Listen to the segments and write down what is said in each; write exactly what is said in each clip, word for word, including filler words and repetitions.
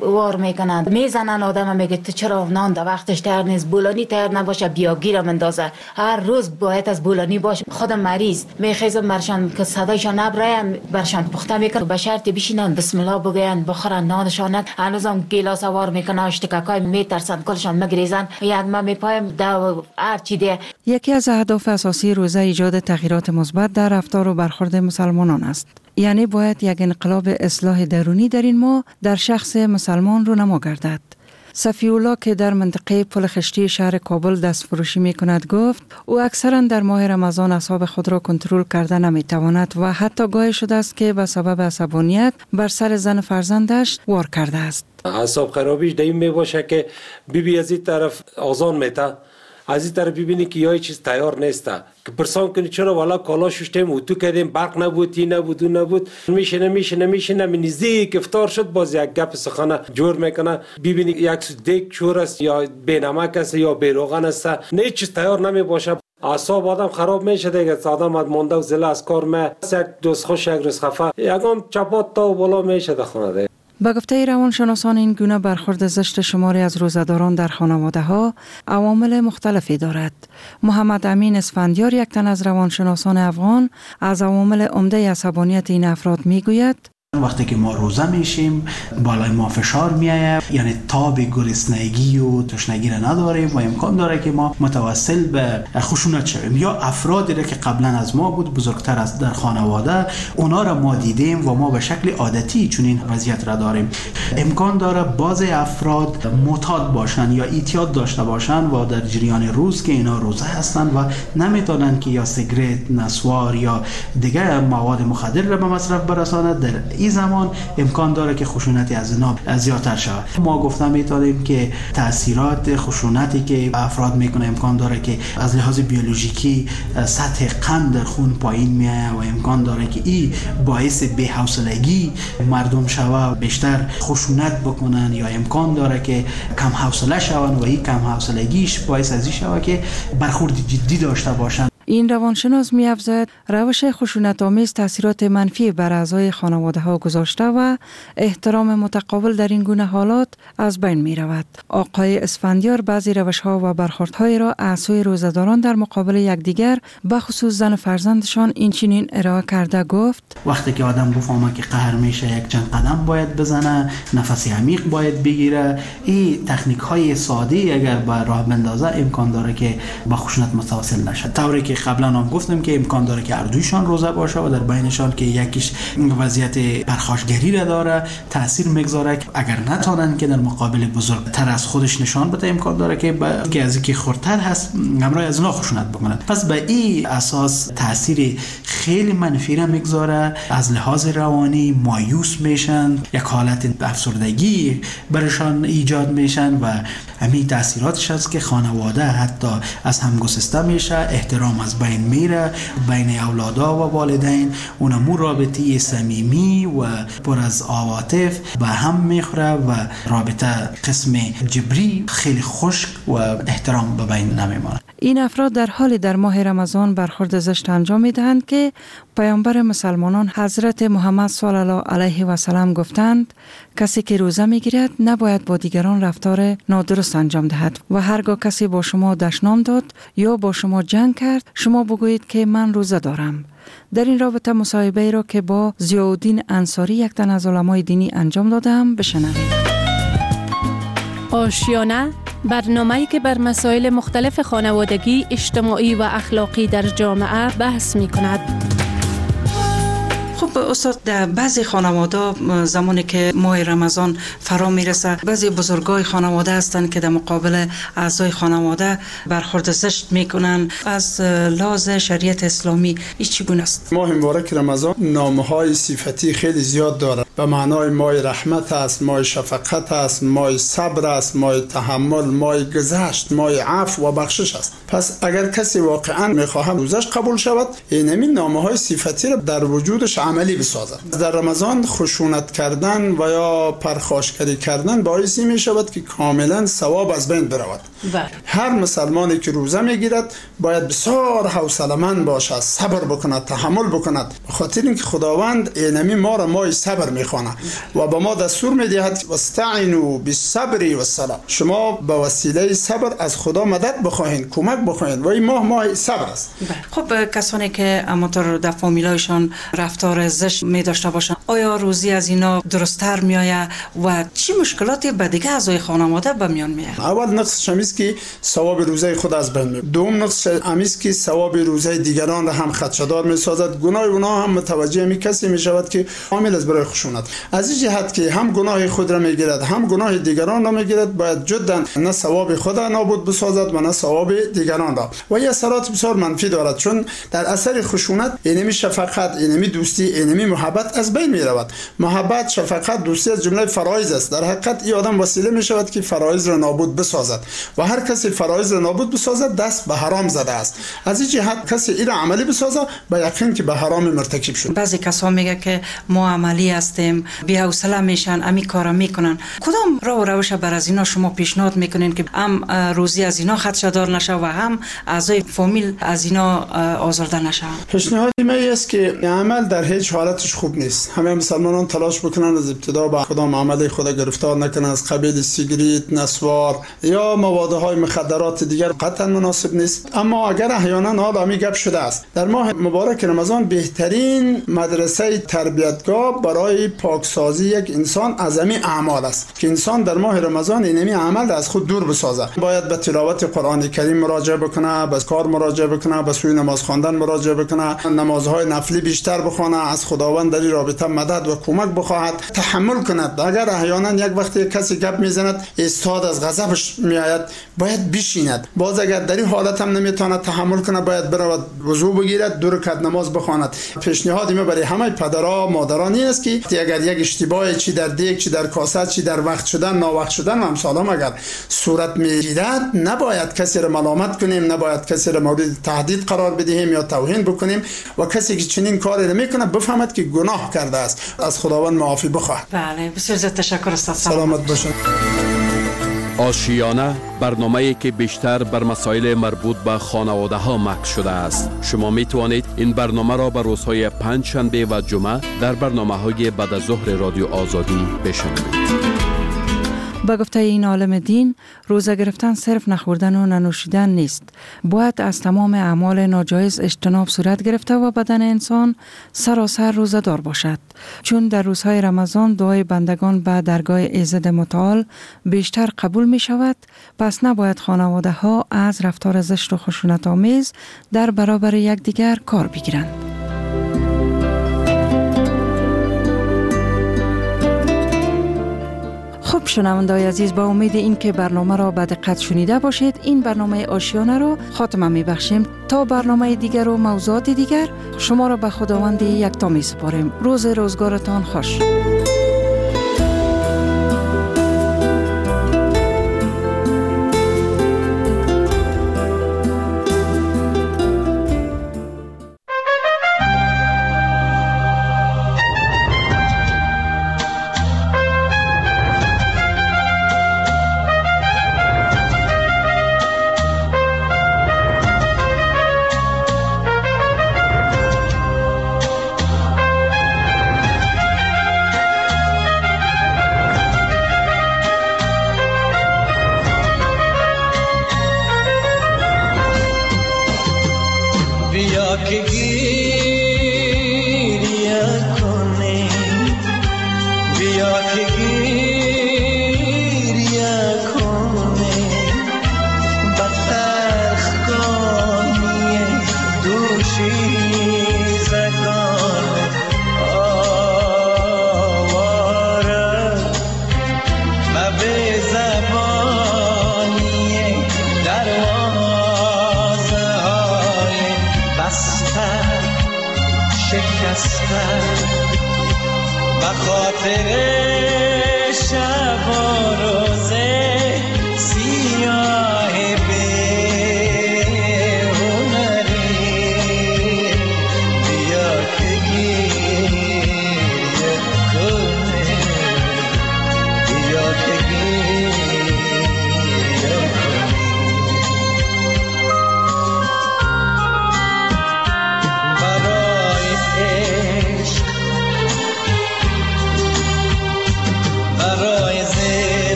وار میکنند، میزنن آدم، میگه تو چرا نان در وقتش تیار نیست، بولانی تیار نباشه بیا گیرم اندازه، هر روز باید از بولانی باشه. خودم مریض میخیزم برشان که صدایشان نبرایم برشان پخته میکنم، به شرط بشینن بسم الله بگوین بخورن نانشان. هنوزم گیلاس وار میکنن اشتکاکای میترسن کلشان مگریزن، یک ما میپایم دو هر چی ده. یکی از اهداف اساسی روزه ایجاد تغییرات مثبت در رفتار و برخورد مسلمانان است. یعنی باید یک انقلاب اصلاح درونی در این ماه در شخص مسلمان رونما گردد. صفی الله که در منطقه پل خشتی شهر کابل دست فروشی می کند گفت او اکثرا در ماه رمضان اعصاب خود را کنترل کرده نمی تواند و حتی گاهی شده است که به سبب عصبانیت بر سر زن فرزندش وار کرده است. اعصاب خرابیش دیم می باشه که بیبی از این طرف آزان میته، از این طرف ببینی که یا چیز تیار نیسته که پرسان کنی چرا والا کالا ششتیم و تو کردیم برق نبود تی نبود و نبود، میشنه میشنه میشنه نزدیک افطار شد باز یک گپ سخنه جور میکنه، ببینی یک سو دیگ چور است یا بی نمک است یا بی روغن است، نه چیز تیار نمی باشه. اعصاب آدم خراب میشه دیگه، آدم اد مونده و زله از کار می یک دوست خوش یک روز خفه یکم چپات تا و بالا میشه در خانه دیگه. به گفته روانشناسان این گونه برخورد زشت شماری از روزه‌داران در خانواده ها عوامل مختلفی دارد. محمد امین اسفندیار یک تن از روانشناسان افغان از عوامل عمده عصبانیت این افراد میگوید وقتی که ما روزه میشیم بالای ما فشار میآید، یعنی تاب گرسنگی و تشنگی را نداریم و امکان داره که ما متوسل به خشونت شویم، یا افرادی را که قبلا از ما بود بزرگتر از در خانواده اونا را ما دیدیم و ما به شکل عادتی چون این وضعیت را داریم. امکان داره بعضی افراد معتاد باشن یا اعتیاد داشته باشن و در جریان روز که اینا روزه هستن و نمیتونن که یا سیگرت، نسوار یا دیگه مواد مخدر را به مصرف برسانند، در این زمان امکان داره که خشونتی از اینا زیادتر شود. ما گفتم میتونیم که تاثیرات خشونتی که افراد میکنه امکان داره که از لحاظ بیولوژیکی سطح قند در خون پایین میاد و امکان داره که این باعث بی‌حوصلگی مردم شود، بیشتر خشونت بکنن، یا امکان داره که کم حوصله شون و این کم حوصلگیش باعث از این شود که برخورد جدی داشته باشن. این روانشناس می‌افزاید روش خشونت‌آمیز تاثیرات منفی بر اعضای خانواده‌ها گذاشته و احترام متقابل در این گونه حالات از بین می‌رود. آقای اسفندیار بعضی روش‌ها و برخوردهای را از سوی روزه‌داران در مقابل یکدیگر به خصوص زن فرزندشان این چنین ارائه کرده گفت: وقتی که آدم بفهمه که قهر میشه یک چند قدم باید بزنه، نفس عمیق باید بگیره، این تکنیک‌های ساده اگر به راه بندازه امکان داره که با خشونت متواصل نشه. طوری که قبلا هم گفتم که امکان داره که اردویشان روزه باشه و در بینشان که یکیش وضعیت پرخاشگری را داره تاثیر میگذاره، اگر نتونن که در مقابل بزرگتر از خودش نشان بده امکان داره که با که از اینکه خردتر هست همراه از اونها خشونت بکنن. پس به این اساس تاثیر خیلی منفی را میگذاره، از لحاظ روانی مایوس میشن، یک حالت افسردگی برشان ایجاد میشن و همین تاثیراتش است که خانواده حتی از هم گسسته میشه، احترام از بین میره بین اولادا و والدین، اونمو رابطه صمیمی و پر از عواطف به هم میخوره و رابطه قسم جبری خیلی خشک و احترام به بین نمیمونه. این افراد در حالی در ماه رمضان برخورد زشت انجام میدهند که پیامبر مسلمانان حضرت محمد صلی الله علیه و سلم گفتند کسی که روزه میگیرد نباید با دیگران رفتار نادرست انجام دهد و هرگاه کسی با شما دشنام داد یا با شما جنگ کرد شما بگویید که من روزه دارم. در این رابطه مصاحبه‌ای را که با ضیاءالدین انصاری یک تن از علمای دینی انجام دادم بشنوید. آشیانه، برنامه‌ای که بر مسائل مختلف خانوادگی، اجتماعی و اخلاقی در جامعه بحث می‌کند. خب استاد، در بعضی خانواده زمانی که ماه رمضان فرا میرسه بعضی بزرگای خانواده هستند که در مقابل اعضای خانواده برخورد زشت میکنن. از لحاظ شریعت اسلامی این چگونه است؟ ماه مبارک رمضان نامهای صفتی خیلی زیاد داره، به معنای ماه رحمت است، ماه شفقت است، ماه صبر است، ماه تحمل، ماه گذشت، ماه عفو و بخشش است. پس اگر کسی واقعا میخواهد روزش قبول شود این نامهای صفتی را در وجودش عملی بسازد. در رمضان خشونت کردن و یا پرخاشگری کردن باعثی می شود که کاملا ثواب از بین برود. هر مسلمانی که روزه میگیرد باید بسیار حوصله‌مند باشد، صبر بکند، تحمل بکند، خاطر اینکه خداوند اینمی ما را ماه صبر میخوانه و به ما دستور میدهد واستعینوا بالصبر والصلاه، شما به وسیله صبر از خدا مدد بخواهید، کمک بخواهید و این ماه ماه صبر است. خب کسانی که همونطور در فامیلایشان رفتار زشت می داشته باشند، آیا روزی از اینا درست‌تر میآید و چی مشکلاتی به دیگه اعضای خانواده به میان میاد؟ اول نقص شمیست که ثواب روزه خود از بین میبرد. دوم نقص شمیست که ثواب روزه دیگران را هم خدشه‌دار میسازد. گناه اونها هم متوجه می کسی میشود که عامل از برای خشونت. از این جهت که هم گناه خود را میگیرد هم گناه دیگران را میگیرد، باید جدا نه ثواب خود را نابود بسازد و نه ثواب دیگران را. و این اثرات بسیار منفی دارد، چون در اثر خشونت اینمی شفقت، اینمی دوستی، اینمی محبت از بین می رود. محبت، شفقت، دوستی از جمله فرایض است. در حقیقت این آدم وسیله می شود که فرایض را نابود بسازد و هر کسی فرایض را نابود بسازد دست به حرام زده است. از این جهت کسی این را عملی بسازه به یقین که به حرام مرتکب شد. بعضی کسا میگه که ما عملی هستیم، بی حوصله میشن، امی کارا میکنن. کدام راه و روش بر از اینا شما پیشنهاد میکنین که هم روزی از اینا خدشه‌دار نشه و هم اعضای فامیل از اینا آزرده نشه؟ پیشنهاد می است که عمل در هیچ حالتش خوب نیست. همه مسلمانان تلاش بکنن از ابتدا با کدام عمل خود گرفتار نکنن، از قبیل سیگریت، نسوار یا موادهای مخدرات دیگر قطعا مناسب نیست. اما اگر احیانا آدمی گپ شده است، در ماه مبارک رمضان بهترین مدرسه تربیتگاه برای پاکسازی یک انسان از همین اعمال است که انسان در ماه رمضان اینمی عمل از خود دور بسازه. باید به تلاوت قرآن کریم مراجعه بکنه، به کار مراجعه بکنه، به سوی نماز خواندن مراجعه بکنه، نمازهای نفلی بیشتر بخونه، از خداوند در این رابطه مدد و کمک بخواهد، تحمل کند. اگر احیانا یک وقتی کسی گپ میزند استاد از غضبش میآید، باید بشیند. باز اگر در این حالت هم نمیتواند تحمل کنه، باید برود وضو بگیرد، دو رکعت نماز بخواند. پیشنهاد ما برای همه پدرها مادران است که اگر یک اشتباه چی در دیگ، چی در کاسه، چی در وقت شدن، ناوقت شدن و امثال اگر صورت میگیرد، نباید کسی را ملامت کنیم، نباید کسی را مورد تهدید قرار بدهیم یا توهین بکنیم و کسی که چنین کاری را میکنه بفهمد که گناه کرده است، از خداوند معافی بخواه. بله، بسیار زیاد تشکر استاد. سلامت باشید. آشیانه برنامه‌ای که بیشتر بر مسائل مربوط به خانواده ها مکس شده است. شما می توانید این برنامه را به روزهای پنج شنبه و جمعه در برنامه‌های بعد از ظهر رادیو آزادی بشنوید. با گفته این عالم دین، روزه گرفتن صرف نخوردن و ننوشیدن نیست. باید از تمام اعمال ناجایز اجتناب صورت گرفته و بدن انسان سراسر روزه دار باشد. چون در روزهای رمضان دعای بندگان به درگاه ایزد متعال بیشتر قبول می شود، پس نباید خانواده ها از رفتار زشت و خشونت آمیز در برابر یکدیگر کار بگیرند. خب شنونده‌های عزیز، با امید این که برنامه را به دقت شنیده باشید، این برنامه آشیانه را خاتمه می‌بخشیم. تا برنامه دیگر و موضوعات دیگر شما را به خداوند یکتا می‌سپاریم. روز روزگارتان خوش.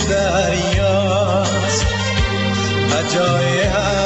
دریاست، به جای